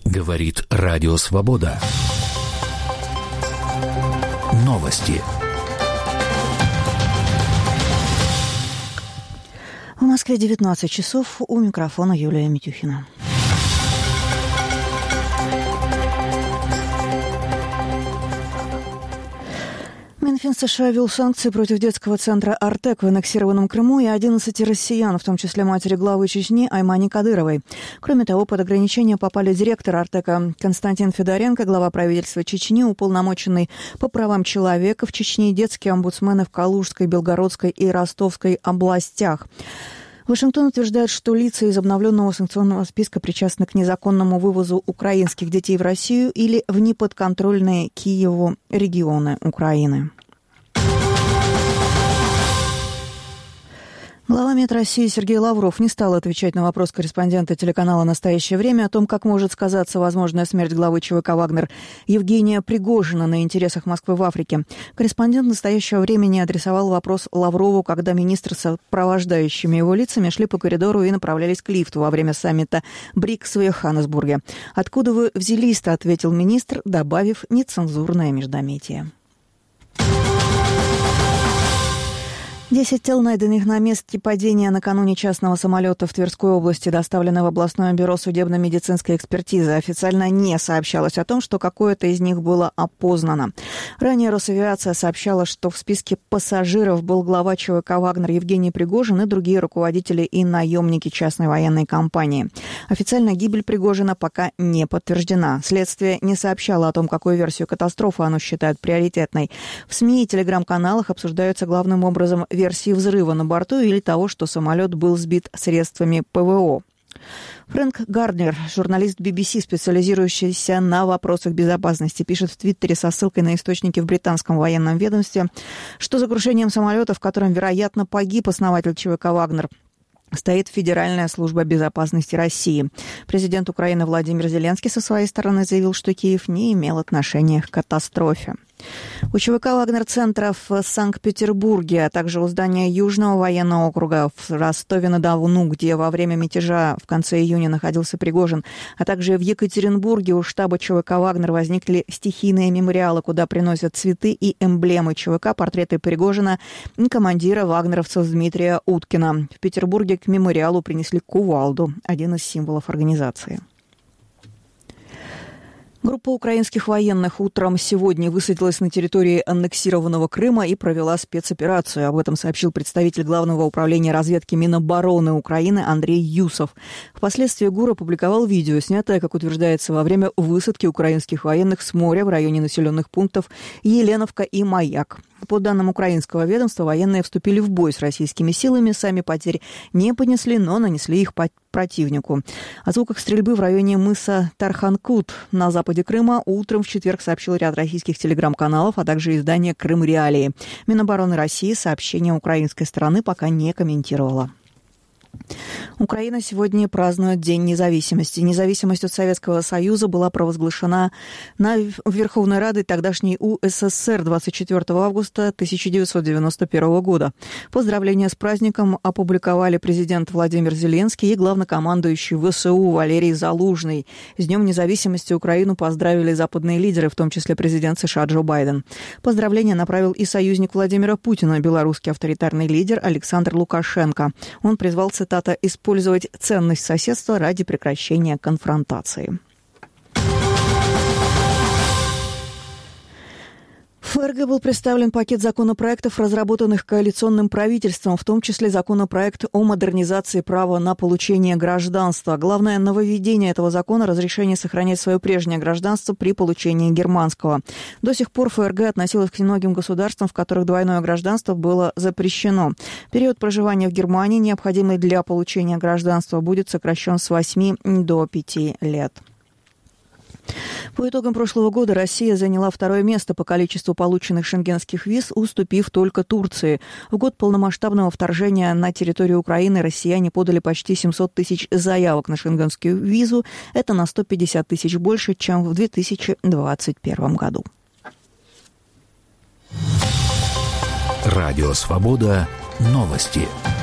Говорит Радио Свобода. Новости. В Москве 19 часов. У микрофона Юлия Митюхина. Минфин США ввел санкции против детского центра «Артек» в аннексированном Крыму и 11 россиян, в том числе матери главы Чечни Аймани Кадыровой. Кроме того, под ограничения попали директор «Артека» Константин Федоренко, глава правительства Чечни, уполномоченный по правам человека в Чечне, детские омбудсмены в Калужской, Белгородской и Ростовской областях. Вашингтон утверждает, что лица из обновленного санкционного списка причастны к незаконному вывозу украинских детей в Россию или в неподконтрольные Киеву регионы Украины. Глава МИД России Сергей Лавров не стал отвечать на вопрос корреспондента телеканала «Настоящее время» о том, как может сказаться возможная смерть главы ЧВК «Вагнер» Евгения Пригожина на интересах Москвы в Африке. Корреспондент «Настоящего времени» адресовал вопрос Лаврову, когда министр с сопровождающими его лицами шли по коридору и направлялись к лифту во время саммита БРИКС в Йоханнесбурге. «Откуда вы взялись-то?» — ответил министр, добавив нецензурное междометие. 10 тел, найденных на месте падения накануне частного самолета в Тверской области, доставлены в областное бюро судебно-медицинской экспертизы. Официально не сообщалось о том, что какое-то из них было опознано. Ранее Росавиация сообщала, что в списке пассажиров был глава ЧВК «Вагнер» Евгений Пригожин и другие руководители и наемники частной военной компании. Официально гибель Пригожина пока не подтверждена. Следствие не сообщало о том, какую версию катастрофы оно считает приоритетной. В СМИ и телеграм-каналах обсуждаются главным образом версии взрыва на борту или того, что самолет был сбит средствами ПВО. Фрэнк Гарднер, журналист BBC, специализирующийся на вопросах безопасности, пишет в Твиттере со ссылкой на источники в британском военном ведомстве, что за крушением самолета, в котором, вероятно, погиб основатель ЧВК «Вагнер», стоит Федеральная служба безопасности России. Президент Украины Владимир Зеленский со своей стороны заявил, что Киев не имел отношения к катастрофе. У ЧВК «Вагнер-центра» в Санкт-Петербурге, а также у здания Южного военного округа в Ростове-на-Дону, где во время мятежа в конце июня находился Пригожин, а также в Екатеринбурге у штаба ЧВК «Вагнер» возникли стихийные мемориалы, куда приносят цветы и эмблемы ЧВК, портреты Пригожина и командира вагнеровцев Дмитрия Уткина. В Петербурге к мемориалу принесли кувалду, один из символов организации. Группа украинских военных утром сегодня высадилась на территории аннексированного Крыма и провела спецоперацию. Об этом сообщил представитель Главного управления разведки Минобороны Украины Андрей Юсов. Впоследствии ГУР опубликовал видео, снятое, как утверждается, во время высадки украинских военных с моря в районе населенных пунктов Еленовка и Маяк. По данным украинского ведомства, военные вступили в бой с российскими силами, сами потерь не понесли, но нанесли их противнику. О звуках стрельбы в районе мыса Тарханкут на западе Крыма утром в четверг сообщил ряд российских телеграм-каналов, а также издание «Крым Реалии». Минобороны России сообщение украинской стороны пока не комментировала. Украина сегодня празднует День независимости. Независимость от Советского Союза была провозглашена Верховной Радой тогдашней УССР 24 августа 1991 года. Поздравления с праздником опубликовали президент Владимир Зеленский и главнокомандующий ВСУ Валерий Залужный. С Днем независимости Украину поздравили западные лидеры, в том числе президент США Джо Байден. Поздравления направил и союзник Владимира Путина, белорусский авторитарный лидер Александр Лукашенко. Он призвал, цитата, «использовать ценность соседства ради прекращения конфронтации». В ФРГ был представлен пакет законопроектов, разработанных коалиционным правительством, в том числе законопроект о модернизации права на получение гражданства. Главное нововведение этого закона – разрешение сохранять свое прежнее гражданство при получении германского. До сих пор ФРГ относилась к немногим государствам, в которых двойное гражданство было запрещено. Период проживания в Германии, необходимый для получения гражданства, будет сокращен с 8 до 5 лет. По итогам прошлого года Россия заняла второе место по количеству полученных шенгенских виз, уступив только Турции. В год полномасштабного вторжения на территорию Украины россияне подали почти 700 тысяч заявок на шенгенскую визу. Это на 150 тысяч больше, чем в 2021 году. Радио «Свобода». Новости.